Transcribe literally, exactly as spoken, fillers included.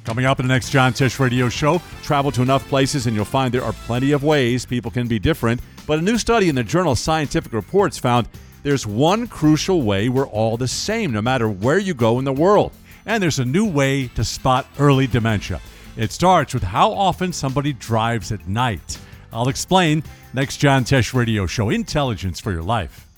Coming up in the next John Tesh Radio Show, travel to enough places and you'll find there are plenty of ways people can be different. But a new study in the journal Scientific Reports found there's one crucial way we're all the same, no matter where you go in the world. And there's a new way to spot early dementia. It starts with how often somebody drives at night. I'll explain next John Tesh Radio Show, Intelligence for Your Life.